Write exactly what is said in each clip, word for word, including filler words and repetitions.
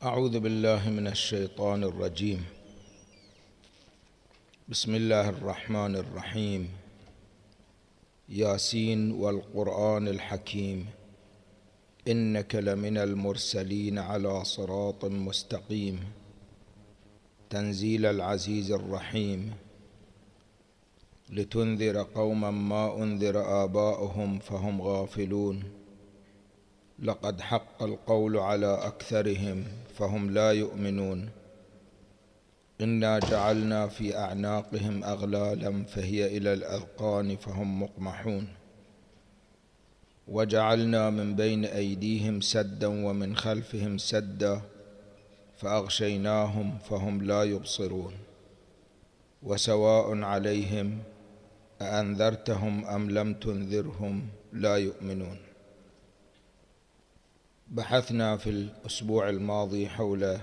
أعوذ بالله من الشيطان الرجيم. بسم الله الرحمن الرحيم. ياسين والقرآن الحكيم إنك لمن المرسلين على صراط مستقيم تنزيل العزيز الرحيم لتنذر قوما ما أنذر آباؤهم فهم غافلون لقد حق القول على أكثرهم فهم لا يؤمنون إنا جعلنا في أعناقهم أغلالا فهي إلى الأذقان فهم مقمحون وجعلنا من بين أيديهم سدا ومن خلفهم سدا فأغشيناهم فهم لا يبصرون وسواء عليهم أأنذرتهم أم لم تنذرهم لا يؤمنون. بحثنا في الأسبوع الماضي حول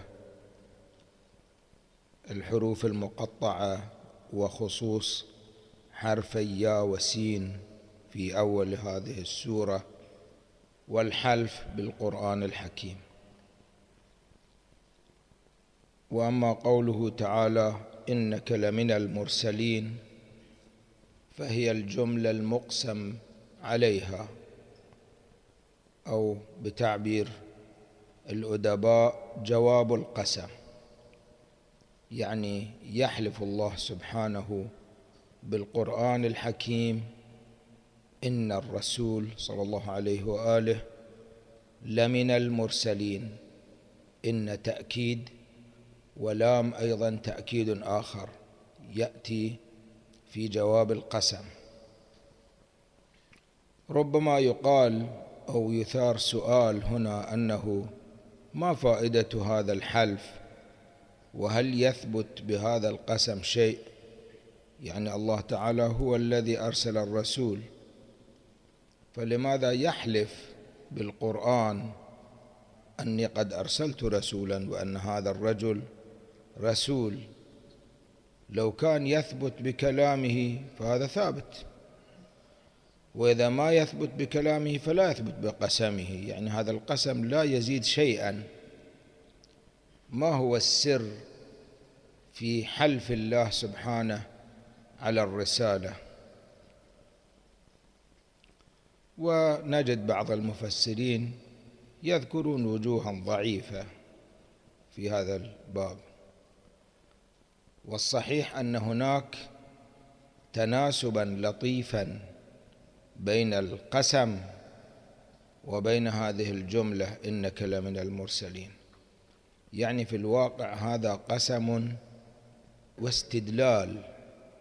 الحروف المقطعة وخصوص حرفي يا وسين في أول هذه السورة والحلف بالقرآن الحكيم. وأما قوله تعالى إنك لمن المرسلين فهي الجملة المقسم عليها، أو بتعبير الأدباء جواب القسم، يعني يحلف الله سبحانه بالقرآن الحكيم إن الرسول صلى الله عليه وآله لمن المرسلين. إن تأكيد، ولام أيضا تأكيد آخر يأتي في جواب القسم. ربما يقال أو يثار سؤال هنا أنه ما فائدة هذا الحلف، وهل يثبت بهذا القسم شيء؟ يعني الله تعالى هو الذي أرسل الرسول، فلماذا يحلف بالقرآن أني قد أرسلت رسولا وأن هذا الرجل رسول؟ لو كان يثبت بكلامه فهذا ثابت، وإذا ما يثبت بكلامه فلا يثبت بقسمه، يعني هذا القسم لا يزيد شيئا. ما هو السر في حلف الله سبحانه على الرسالة؟ ونجد بعض المفسرين يذكرون وجوها ضعيفة في هذا الباب، والصحيح أن هناك تناسبا لطيفا بين القسم وبين هذه الجملة إنك لمن المرسلين. يعني في الواقع هذا قسم واستدلال،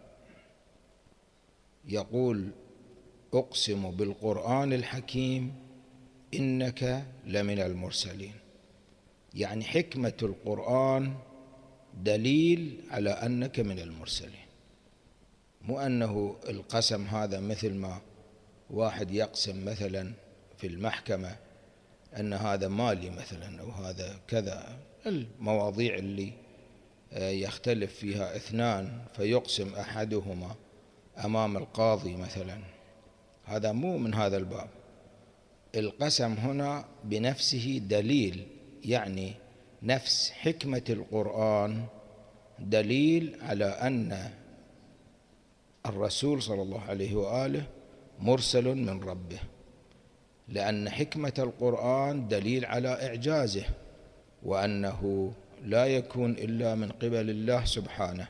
يقول أقسم بالقرآن الحكيم إنك لمن المرسلين، يعني حكمة القرآن دليل على أنك من المرسلين، مو أنه القسم هذا مثل ما واحد يقسم مثلا في المحكمة أن هذا مالي مثلا أو هذا كذا، المواضيع اللي يختلف فيها اثنان فيقسم أحدهما أمام القاضي مثلا، هذا مو من هذا الباب. القسم هنا بنفسه دليل، يعني نفس حكمة القرآن دليل على أن الرسول صلى الله عليه وآله مرسل من ربه، لأن حكمة القرآن دليل على إعجازه وأنه لا يكون إلا من قبل الله سبحانه،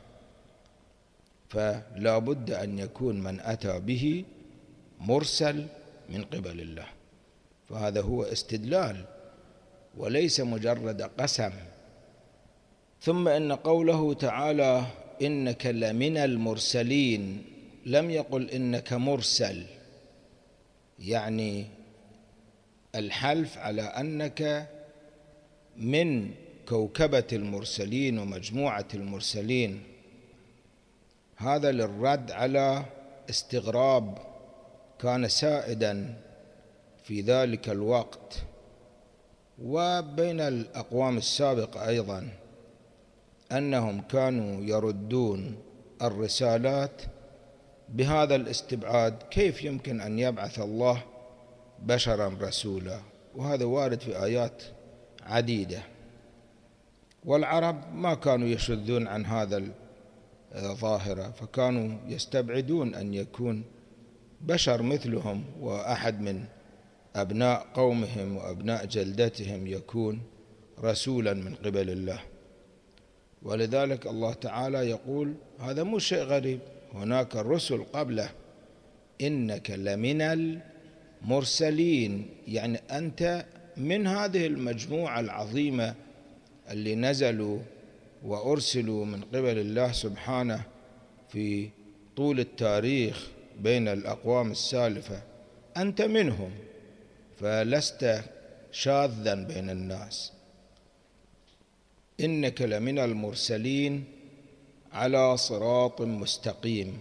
فلا بد أن يكون من أتى به مرسل من قبل الله، فهذا هو استدلال وليس مجرد قسم. ثم إن قوله تعالى إنك لمن المرسلين لم يقل إنك مرسل، يعني الحلف على أنك من كوكبة المرسلين ومجموعة المرسلين، هذا للرد على استغراب كان سائدا في ذلك الوقت وبين الأقوام السابقة أيضا، أنهم كانوا يردون الرسالات بهذا الاستبعاد: كيف يمكن أن يبعث الله بشرا رسولا؟ وهذا وارد في آيات عديدة. والعرب ما كانوا يشذون عن هذا الظاهرة، فكانوا يستبعدون أن يكون بشر مثلهم وأحد من أبناء قومهم وأبناء جلدتهم يكون رسولا من قبل الله. ولذلك الله تعالى يقول هذا مو شيء غريب، هناك الرسل قبله، إنك لمن المرسلين، يعني أنت من هذه المجموعة العظيمة اللي نزلوا وأرسلوا من قبل الله سبحانه في طول التاريخ بين الأقوام السالفة، أنت منهم، فلست شاذا بين الناس. إنك لمن المرسلين على صراط مستقيم.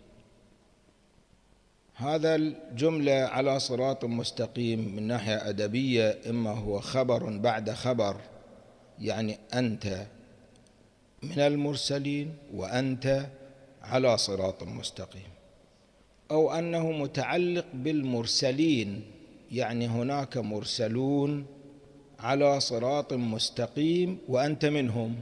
هذا الجملة على صراط مستقيم من ناحية أدبية إما هو خبر بعد خبر، يعني أنت من المرسلين وأنت على صراط مستقيم، أو أنه متعلق بالمرسلين، يعني هناك مرسلون على صراط مستقيم وأنت منهم،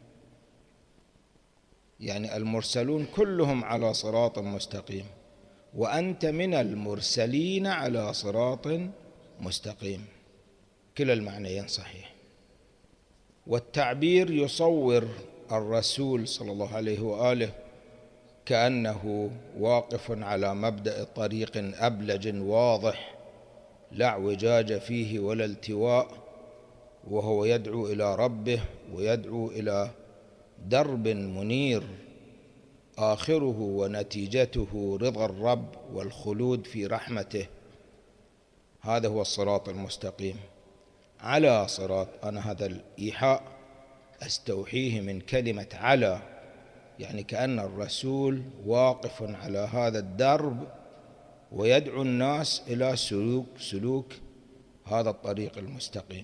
يعني المرسلون كلهم على صراط مستقيم وأنت من المرسلين على صراط مستقيم، كلا المعنيين صحيح. والتعبير يصور الرسول صلى الله عليه وآله كأنه واقف على مبدأ طريق أبلج واضح لا اعوجاج فيه ولا التواء، وهو يدعو إلى ربه ويدعو إلى درب منير آخره ونتيجته رضا الرب والخلود في رحمته. هذا هو الصراط المستقيم. على صراط، أنا هذا الإيحاء أستوحيه من كلمة على، يعني كأن الرسول واقف على هذا الدرب ويدعو الناس إلى سلوك سلوك هذا الطريق المستقيم.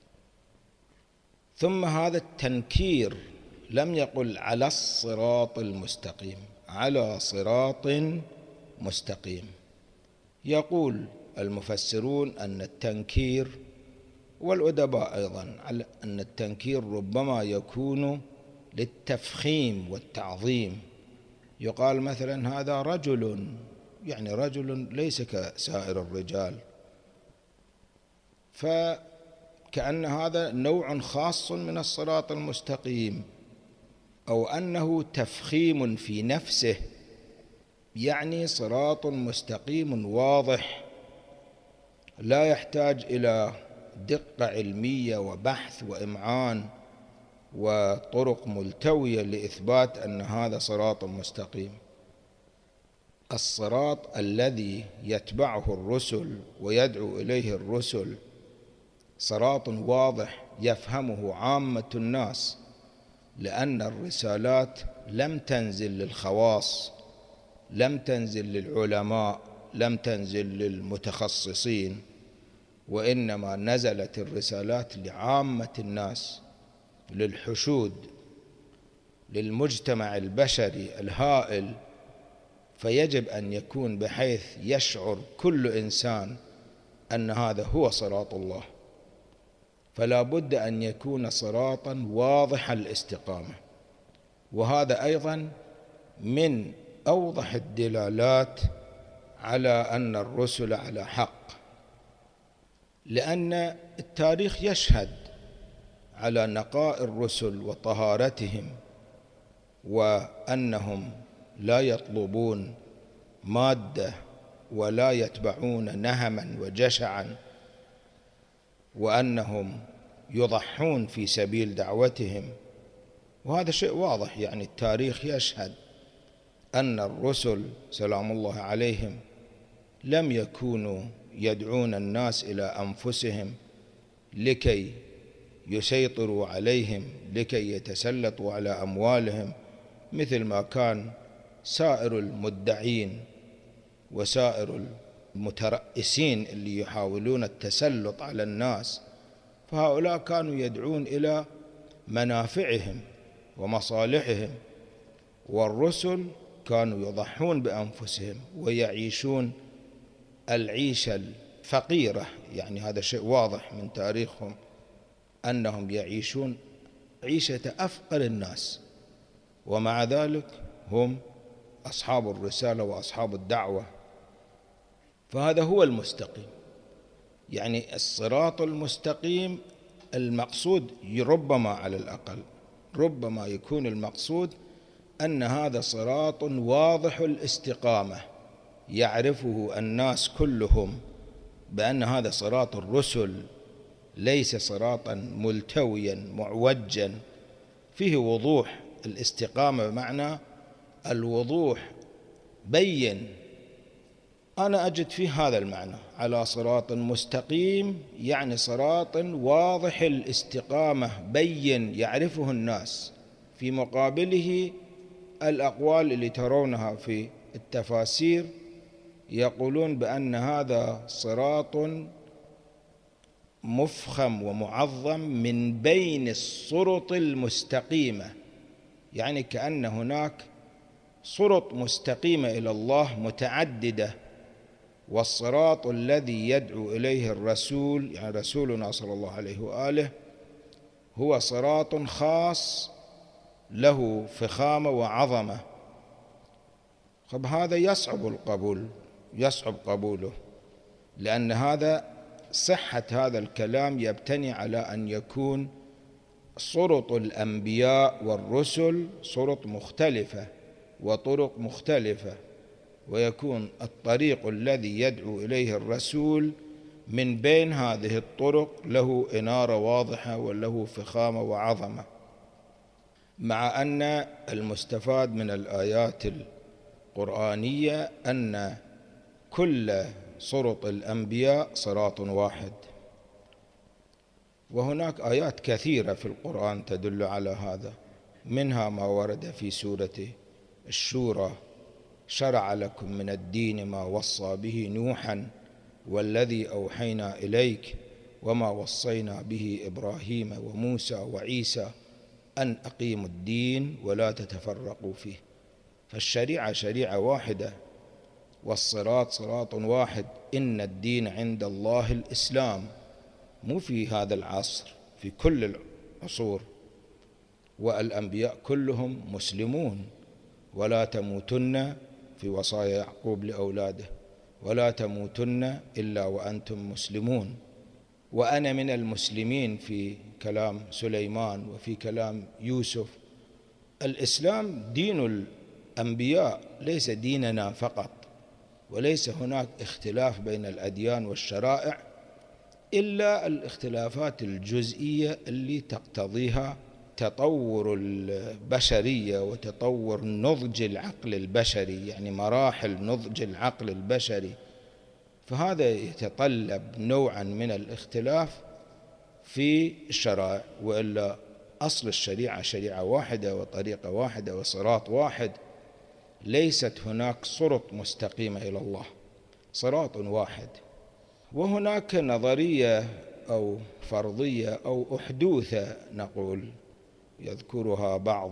ثم هذا التنكير، لم يقل على الصراط المستقيم، على صراط مستقيم. يقول المفسرون أن التنكير والأدباء أيضا على أن التنكير ربما يكون للتفخيم والتعظيم. يقال مثلا هذا رجل، يعني رجل ليس كسائر الرجال، فكأن هذا نوع خاص من الصراط المستقيم، أو أنه تفخيم في نفسه، يعني صراط مستقيم واضح لا يحتاج إلى دقة علمية وبحث وإمعان وطرق ملتوية لإثبات أن هذا صراط مستقيم. الصراط الذي يتبعه الرسل ويدعو إليه الرسل صراط واضح يفهمه عامة الناس، لأن الرسالات لم تنزل للخواص، لم تنزل للعلماء، لم تنزل للمتخصصين، وإنما نزلت الرسالات لعامة الناس، للحشود، للمجتمع البشري الهائل. فيجب أن يكون بحيث يشعر كل إنسان أن هذا هو صراط الله، فلا بد أن يكون صراطا واضح الاستقامة. وهذا أيضا من أوضح الدلالات على أن الرسل على حق، لأن التاريخ يشهد على نقاء الرسل وطهارتهم، وأنهم لا يطلبون مادة ولا يتبعون نهما وجشعا، وأنهم يضحون في سبيل دعوتهم. وهذا شيء واضح، يعني التاريخ يشهد أن الرسل سلام الله عليهم لم يكونوا يدعون الناس إلى أنفسهم لكي يسيطروا عليهم، لكي يتسلطوا على أموالهم، مثل ما كان سائر المدعين وسائر المترأسين اللي يحاولون التسلط على الناس. فهؤلاء كانوا يدعون إلى منافعهم ومصالحهم، والرسل كانوا يضحون بأنفسهم ويعيشون العيشة الفقيرة. يعني هذا شيء واضح من تاريخهم أنهم يعيشون عيشة أفقر الناس، ومع ذلك هم أصحاب الرسالة وأصحاب الدعوة. فهذا هو المستقيم. يعني الصراط المستقيم المقصود ربما على الأقل ربما يكون المقصود أن هذا صراط واضح الاستقامة يعرفه الناس كلهم بأن هذا صراط الرسل، ليس صراطا ملتويا معوجا، فيه وضوح الاستقامة بمعنى الوضوح بين. أنا أجد فيه هذا المعنى، على صراط مستقيم يعني صراط واضح الاستقامة بين يعرفه الناس. في مقابله الأقوال اللي ترونها في التفاسير يقولون بأن هذا صراط مفخم ومعظم من بين الصرط المستقيمة، يعني كأن هناك صرط مستقيمة إلى الله متعددة، والصراط الذي يدعو إليه الرسول يعني رسولنا صلى الله عليه وآله هو صراط خاص له فخامة وعظمة. طب هذا يصعب القبول يصعب قبوله، لأن هذا صحة هذا الكلام يبتني على أن يكون صرط الأنبياء والرسل صرط مختلفة وطرق مختلفة، ويكون الطريق الذي يدعو إليه الرسول من بين هذه الطرق له إنارة واضحة وله فخامة وعظمة. مع أن المستفاد من الآيات القرآنية أن كل صرط الأنبياء صراط واحد، وهناك آيات كثيرة في القرآن تدل على هذا، منها ما ورد في سورة الشورى: شرع لكم من الدين ما وصى به نوحا والذي أوحينا إليك وما وصينا به إبراهيم وموسى وعيسى أن أقيموا الدين ولا تتفرقوا فيه. فالشريعة شريعة واحدة والصراط صراط واحد. إن الدين عند الله الإسلام، مو في هذا العصر، في كل العصور، والأنبياء كلهم مسلمون. ولا تموتن في وصايا يعقوب لأولاده: ولا تموتن إلا وأنتم مسلمون. وأنا من المسلمين في كلام سليمان وفي كلام يوسف. الإسلام دين الأنبياء ليس ديننا فقط، وليس هناك اختلاف بين الأديان والشرائع إلا الاختلافات الجزئية اللي تقتضيها تطور البشرية وتطور نضج العقل البشري، يعني مراحل نضج العقل البشري. فهذا يتطلب نوعا من الاختلاف في الشرائع، وإلا أصل الشريعة شريعة واحدة وطريقة واحدة وصراط واحد. ليست هناك صراط مستقيمة إلى الله، صراط واحد. وهناك نظرية أو فرضية أو أحدوثة نقول يذكرها بعض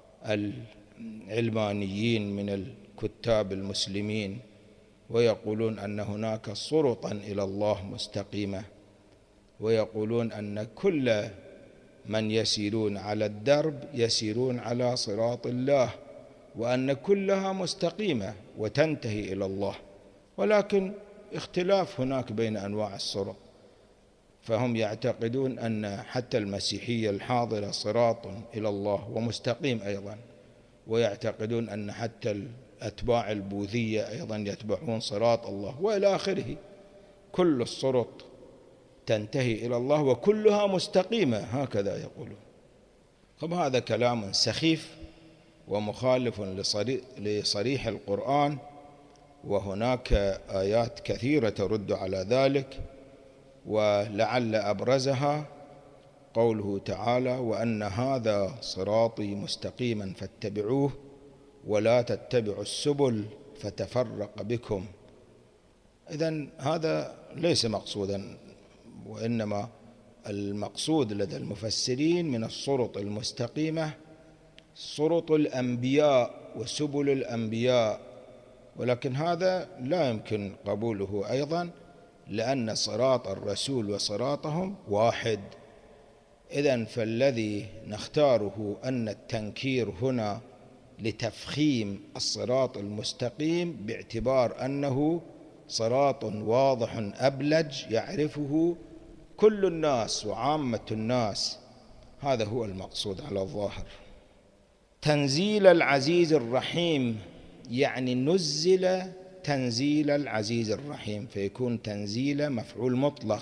العلمانيين من الكتاب المسلمين، ويقولون أن هناك صراطا إلى الله مستقيمة، ويقولون أن كل من يسيرون على الدرب يسيرون على صراط الله، وأن كلها مستقيمة وتنتهي إلى الله، ولكن اختلاف هناك بين أنواع الصراط. فهم يعتقدون أن حتى المسيحية الحاضرة صراط إلى الله ومستقيم أيضا، ويعتقدون أن حتى الأتباع البوذية أيضا يتبعون صراط الله، وإلى آخره. كل الصراط تنتهي إلى الله وكلها مستقيمة، هكذا يقولون. طب هذا كلام سخيف ومخالف لصريح القرآن، وهناك آيات كثيرة ترد على ذلك، ولعل أبرزها قوله تعالى: وأن هذا صراطي مستقيما فاتبعوه ولا تتبعوا السبل فتفرق بكم. إذن هذا ليس مقصودا، وإنما المقصود لدى المفسرين من الصراط المستقيمة صراط الأنبياء وسبل الأنبياء، ولكن هذا لا يمكن قبوله أيضا، لأن صراط الرسول وصراطهم واحد، إذن فالذي نختاره أن التنكير هنا لتفخيم الصراط المستقيم باعتبار أنه صراط واضح أبلج يعرفه كل الناس وعامة الناس، هذا هو المقصود على الظاهر. تنزيل العزيز الرحيم يعني نزل تنزيل العزيز الرحيم، فيكون تنزيل مفعول مطلق،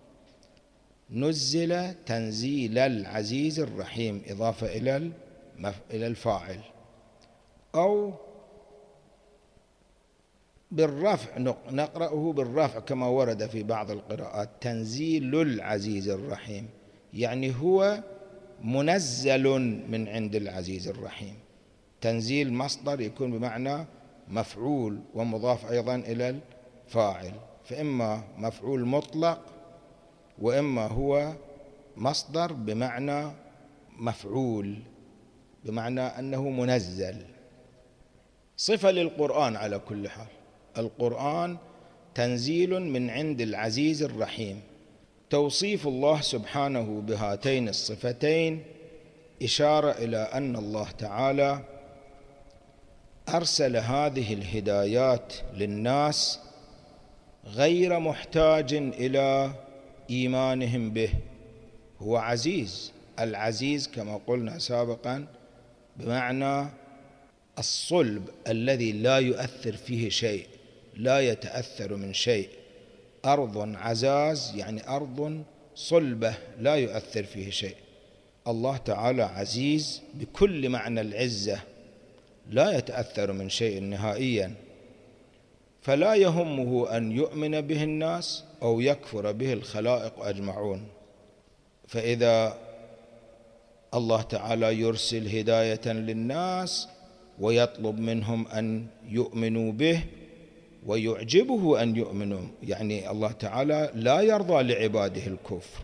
نزل تنزيل العزيز الرحيم إضافة إلى إلى الفاعل، أو بالرفع، نقرأه بالرفع كما ورد في بعض القراءات، تنزيل العزيز الرحيم، يعني هو منزل من عند العزيز الرحيم. تنزيل مصدر يكون بمعنى مفعول ومضاف أيضا إلى الفاعل، فإما مفعول مطلق وإما هو مصدر بمعنى مفعول، بمعنى أنه منزل. صفة للقرآن على كل حال، القرآن تنزيل من عند العزيز الرحيم. توصيف الله سبحانه بهاتين الصفتين إشارة إلى أن الله تعالى أرسل هذه الهدايات للناس غير محتاج إلى إيمانهم به. هو عزيز، العزيز كما قلنا سابقا بمعنى الصلب الذي لا يؤثر فيه شيء، لا يتأثر من شيء. أرض عزاز يعني أرض صلبة لا يؤثر فيه شيء. الله تعالى عزيز بكل معنى العزة، لا يتأثر من شيء نهائيا، فلا يهمه أن يؤمن به الناس أو يكفر به الخلائق أجمعون. فإذا الله تعالى يرسل هداية للناس ويطلب منهم أن يؤمنوا به ويعجبه أن يؤمنوا، يعني الله تعالى لا يرضى لعباده الكفر،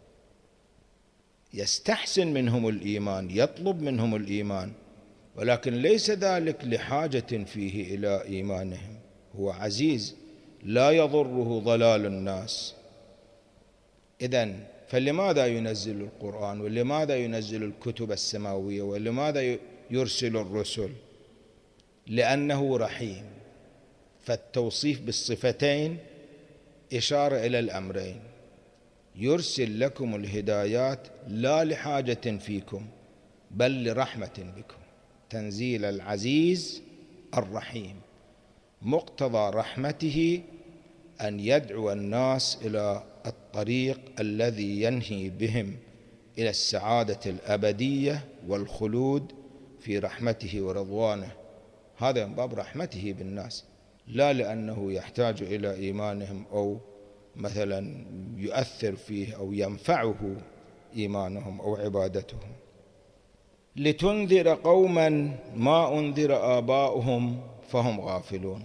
يستحسن منهم الإيمان، يطلب منهم الإيمان، ولكن ليس ذلك لحاجة فيه إلى إيمانهم. هو عزيز لا يضره ضلال الناس. إذن فلماذا ينزل القرآن، ولماذا ينزل الكتب السماوية، ولماذا يرسل الرسل؟ لأنه رحيم. فالتوصيف بالصفتين إشارة إلى الأمرين، يرسل لكم الهدايات لا لحاجة فيكم بل لرحمة بكم. تنزيل العزيز الرحيم، مقتضى رحمته أن يدعو الناس إلى الطريق الذي ينهي بهم إلى السعادة الأبدية والخلود في رحمته ورضوانه. هذا من باب رحمته بالناس، لا لأنه يحتاج إلى إيمانهم أو مثلا يؤثر فيه أو ينفعه إيمانهم أو عبادتهم. لتنذر قوما ما أنذر آباؤهم فهم غافلون.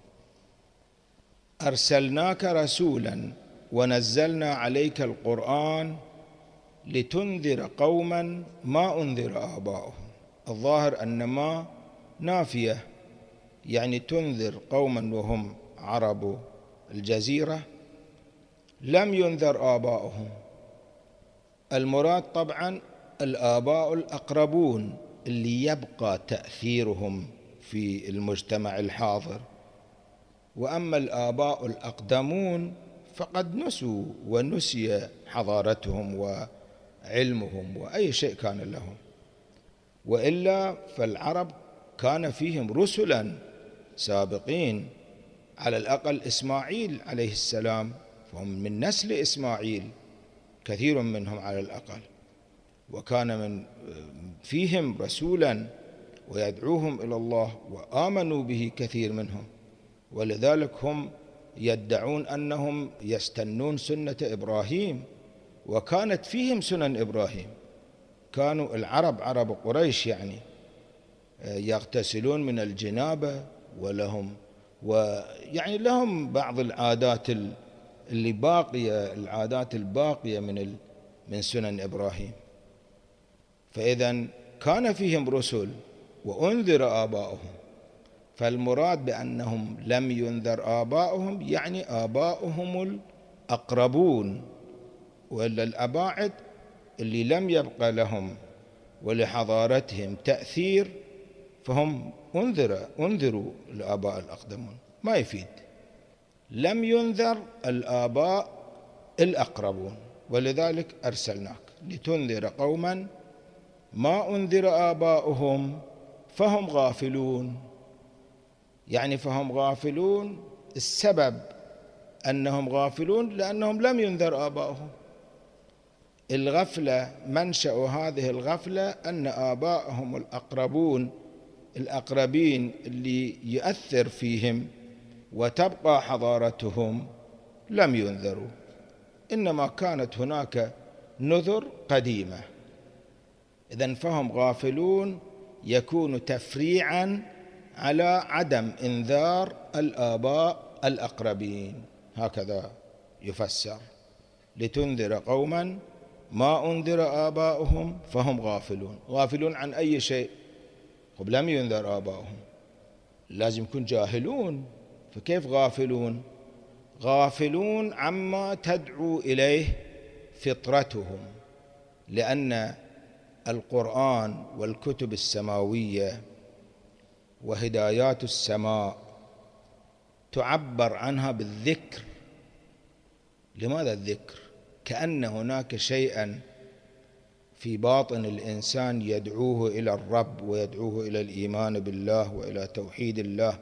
أرسلناك رسولا ونزلنا عليك القرآن لتنذر قوما ما أنذر آباؤهم. الظاهر أن ما نافية، يعني تنذر قوما وهم عرب الجزيرة لم ينذر آباؤهم. المراد طبعا الآباء الأقربون اللي يبقى تأثيرهم في المجتمع الحاضر، وأما الآباء الأقدمون فقد نسوا ونسي حضارتهم وعلمهم وأي شيء كان لهم. وإلا فالعرب كان فيهم رسلا سابقين، على الأقل إسماعيل عليه السلام، فهم من نسل إسماعيل كثير منهم على الأقل، وكان من فيهم رسولا ويدعوهم إلى الله وآمنوا به كثير منهم، ولذلك هم يدعون أنهم يستنون سنة إبراهيم، وكانت فيهم سنن إبراهيم. كانوا العرب عرب قريش يعني يغتسلون من الجنابة، ولهم ويعني لهم بعض العادات اللي باقية، العادات الباقية من من سنن إبراهيم. فإذا كان فيهم رسل وأنذر آباؤهم، فالمراد بأنهم لم ينذر آباؤهم يعني آباؤهم الأقربون، وإلا الأباعد اللي لم يبقى لهم ولحضارتهم تأثير فهم أنذر أنذروا الآباء الأقدمون، ما يفيد. لم ينذر الآباء الأقربون، ولذلك أرسلناك لتنذر قوما ما أنذر آباؤهم فهم غافلون. يعني فهم غافلون، السبب أنهم غافلون لأنهم لم ينذر آباؤهم. الغفلة منشأ هذه الغفلة أن آباءهم الأقربون الأقربين اللي يؤثر فيهم وتبقى حضارتهم لم ينذروا، إنما كانت هناك نذر قديمة. إذن فهم غافلون يكون تفريعا على عدم إنذار الآباء الأقربين، هكذا يفسر: لتنذر قوما ما أنذر آباؤهم فهم غافلون. غافلون عن أي شيء؟ طب لم ينذر آباؤهم، لازم يكون جاهلون، فكيف غافلون؟ غافلون عما تدعو إليه فطرتهم، لأن القرآن والكتب السماوية وهدايات السماء تعبر عنها بالذكر. لماذا الذكر؟ كأن هناك شيئا في باطن الإنسان يدعوه إلى الرب ويدعوه إلى الإيمان بالله وإلى توحيد الله،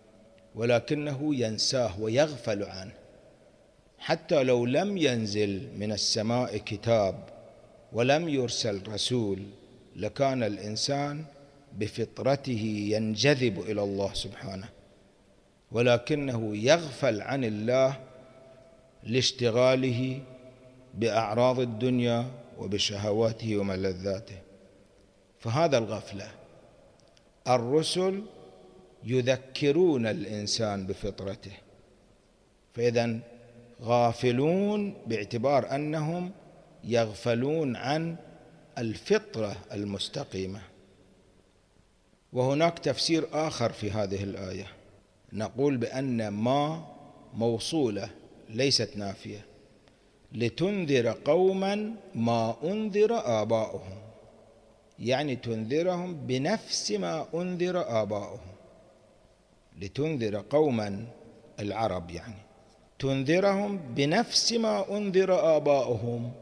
ولكنه ينساه ويغفل عنه. حتى لو لم ينزل من السماء كتاب ولم يرسل رسول لكان الإنسان بفطرته ينجذب إلى الله سبحانه، ولكنه يغفل عن الله لاشتغاله بأعراض الدنيا وبشهواته وملذاته. فهذا الغفلة. الرسل يذكرون الإنسان بفطرته، فإذن غافلون باعتبار أنهم يغفلون عن الفطرة المستقيمة. وهناك تفسير آخر في هذه الآية، نقول بأن ما موصولة ليست نافية، لتنذر قوما ما أنذر آباؤهم، يعني تنذرهم بنفس ما أنذر آباؤهم. لتنذر قوما العرب، يعني تنذرهم بنفس ما أنذر آباؤهم.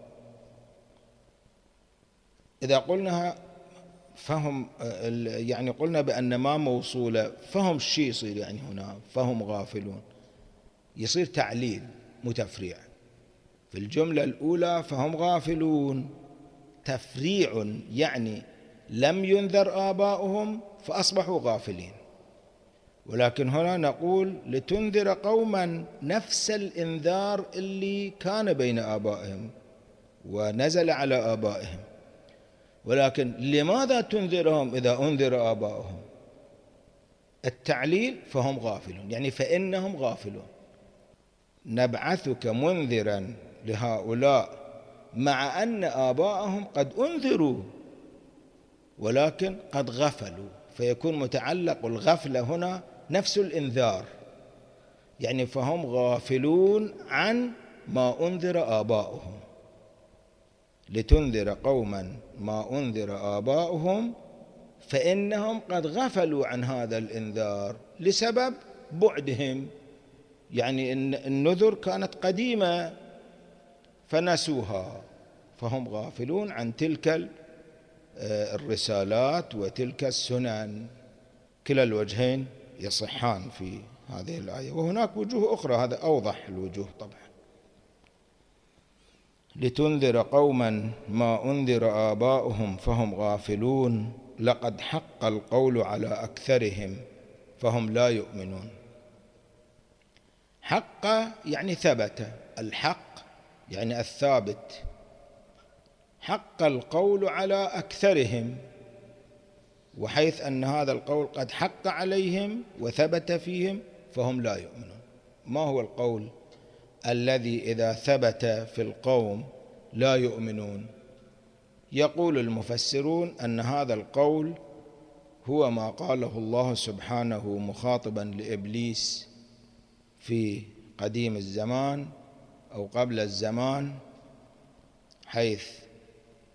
إذا قلنا فهم، يعني قلنا بأن ما موصولة، فهم شيء يصير يعني هنا فهم غافلون، يصير تعليل متفريع. في الجملة الأولى فهم غافلون تفريع، يعني لم ينذر آباؤهم فأصبحوا غافلين. ولكن هنا نقول لتنذر قوما نفس الإنذار اللي كان بين آبائهم ونزل على آبائهم. ولكن لماذا تنذرهم إذا أنذر آباؤهم؟ التعليل فهم غافلون، يعني فإنهم غافلون. نبعثك منذرا لهؤلاء مع أن آباءهم قد أنذروا ولكن قد غفلوا، فيكون متعلق الغفلة هنا نفس الإنذار، يعني فهم غافلون عن ما أنذر آباؤهم. لتنذر قوما ما أنذر آباؤهم فإنهم قد غفلوا عن هذا الإنذار لسبب بعدهم، يعني النذر كانت قديمة فنسوها، فهم غافلون عن تلك الرسالات وتلك السنن. كلا الوجهين يصحان في هذه الآية، وهناك وجوه أخرى، هذا أوضح الوجوه طبعا. لتنذر قوما ما أنذر آباؤهم فهم غافلون لقد حق القول على أكثرهم فهم لا يؤمنون. حق يعني ثبت، الحق يعني الثابت. حق القول على أكثرهم، وحيث أن هذا القول قد حق عليهم وثبت فيهم فهم لا يؤمنون. ما هو القول الذي إذا ثبت في القوم لا يؤمنون؟ يقول المفسرون أن هذا القول هو ما قاله الله سبحانه مخاطبا لإبليس في قديم الزمان أو قبل الزمان، حيث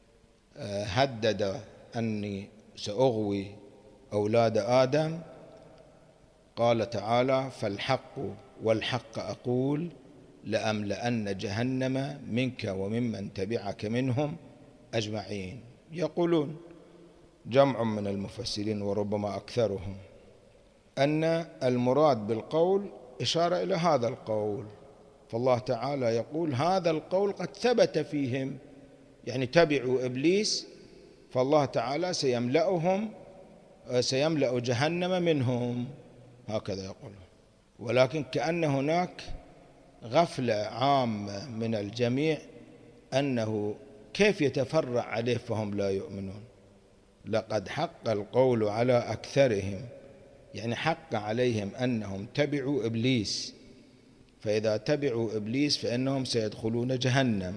هدد أني سأغوي أولاد آدم، قال تعالى: فالحق والحق أقول لأملأن جهنم منك وممن تبعك منهم أجمعين. يقولون جمع من المفسرين وربما أكثرهم أن المراد بالقول إشارة إلى هذا القول، فالله تعالى يقول هذا القول قد ثبت فيهم، يعني تبعوا إبليس، فالله تعالى سيملأهم سيملأ جهنم منهم، هكذا يقولون. ولكن كأن هناك غفلة عامة من الجميع أنه كيف يتفرع عليه فهم لا يؤمنون. لقد حق القول على أكثرهم، يعني حق عليهم أنهم تبعوا إبليس، فإذا تبعوا إبليس فإنهم سيدخلون جهنم،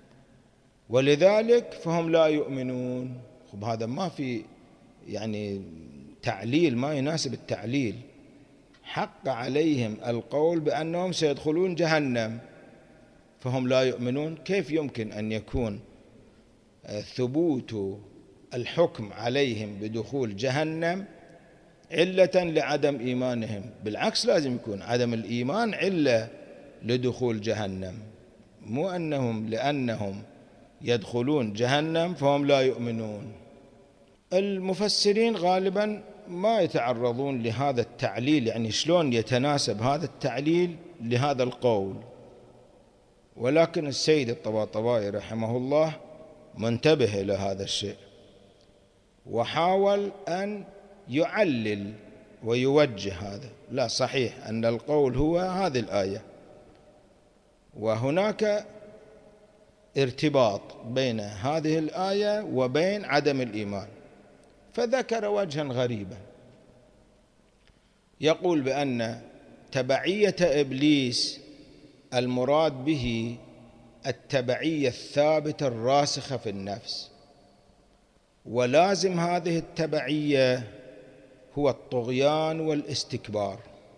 ولذلك فهم لا يؤمنون. خب هذا ما في يعني تعليل، ما يناسب التعليل. حق عليهم القول بأنهم سيدخلون جهنم فهم لا يؤمنون. كيف يمكن أن يكون ثبوت الحكم عليهم بدخول جهنم علة لعدم إيمانهم؟ بالعكس، لازم يكون عدم الإيمان علة لدخول جهنم، مو أنهم لأنهم يدخلون جهنم فهم لا يؤمنون. المفسرين غالبا ما يتعرضون لهذا التعليل، يعني شلون يتناسب هذا التعليل لهذا القول، ولكن السيد الطباطبائي رحمه الله منتبه إلى هذا الشيء، وحاول أن يعلل ويوجه هذا. لا، صحيح أن القول هو هذه الآية، وهناك ارتباط بين هذه الآية وبين عدم الإيمان، فذكر وجها غريبا يقول بأن تبعية إبليس المراد به التبعية الثابتة الراسخة في النفس، ولازم هذه التبعية هو الطغيان والاستكبار،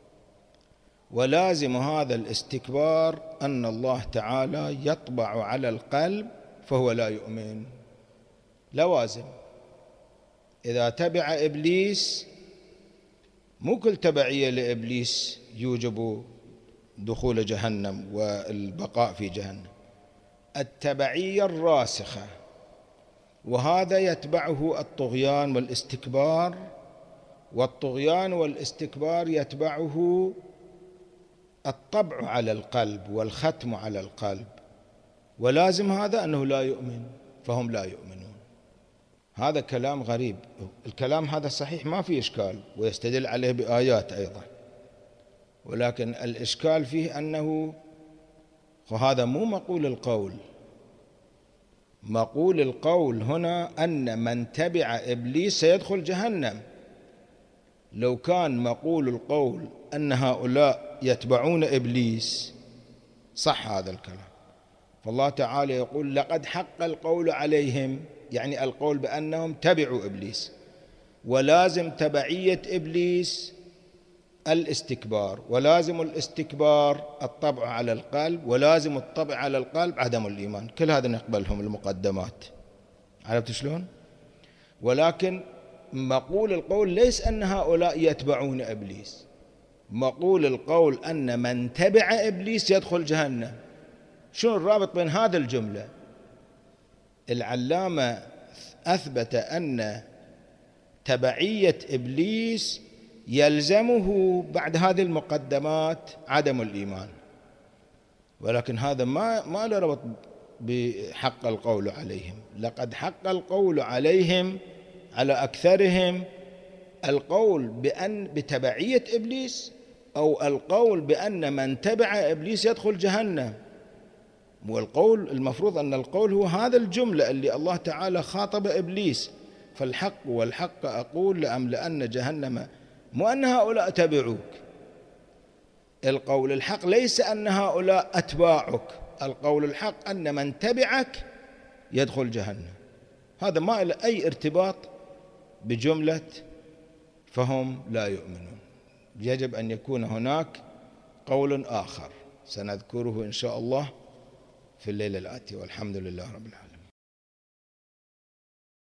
ولازم هذا الاستكبار أن الله تعالى يطبع على القلب فهو لا يؤمن. لوازم. إذا تبع إبليس، مو كل تبعية لإبليس يوجب دخول جهنم والبقاء في جهنم، التبعية الراسخة، وهذا يتبعه الطغيان والاستكبار، والطغيان والاستكبار يتبعه الطبع على القلب والختم على القلب، ولازم هذا أنه لا يؤمن فهم لا يؤمنون. هذا كلام غريب. الكلام هذا صحيح ما في إشكال، ويستدل عليه بآيات أيضا، ولكن الإشكال فيه أنه وهذا مو مقول القول. مقول القول هنا أن من تبع إبليس سيدخل جهنم. لو كان مقول القول أن هؤلاء يتبعون إبليس صح هذا الكلام، فالله تعالى يقول لقد حق القول عليهم، يعني القول بأنهم تبعوا إبليس، ولازم تبعية إبليس الاستكبار، ولازم الاستكبار الطبع على القلب، ولازم الطبع على القلب عدم الإيمان. كل هذا نقبلهم المقدمات، عرفت شلون؟ ولكن مقول القول ليس أن هؤلاء يتبعون إبليس، مقول القول أن من تبع إبليس يدخل جهنم. شنو الرابط بين هذا الجملة؟ العلامة أثبت أن تبعية إبليس يلزمه بعد هذه المقدمات عدم الإيمان، ولكن هذا ما ما له ربط بحق القول عليهم. لقد حق القول عليهم على أكثرهم القول بأن بتبعية إبليس، أو القول بأن من تبع إبليس يدخل جهنم. والقول المفروض أن القول هو هذا الجملة اللي الله تعالى خاطب إبليس: فالحق والحق أقول لأملأن جهنم، مو أن هؤلاء تبعوك. القول الحق ليس أن هؤلاء أتباعك، القول الحق أن من تبعك يدخل جهنم. هذا ما له أي ارتباط بجملة فهم لا يؤمنون. يجب أن يكون هناك قول آخر سنذكره إن شاء الله في الليلة الآتية، والحمد لله رب العالمين.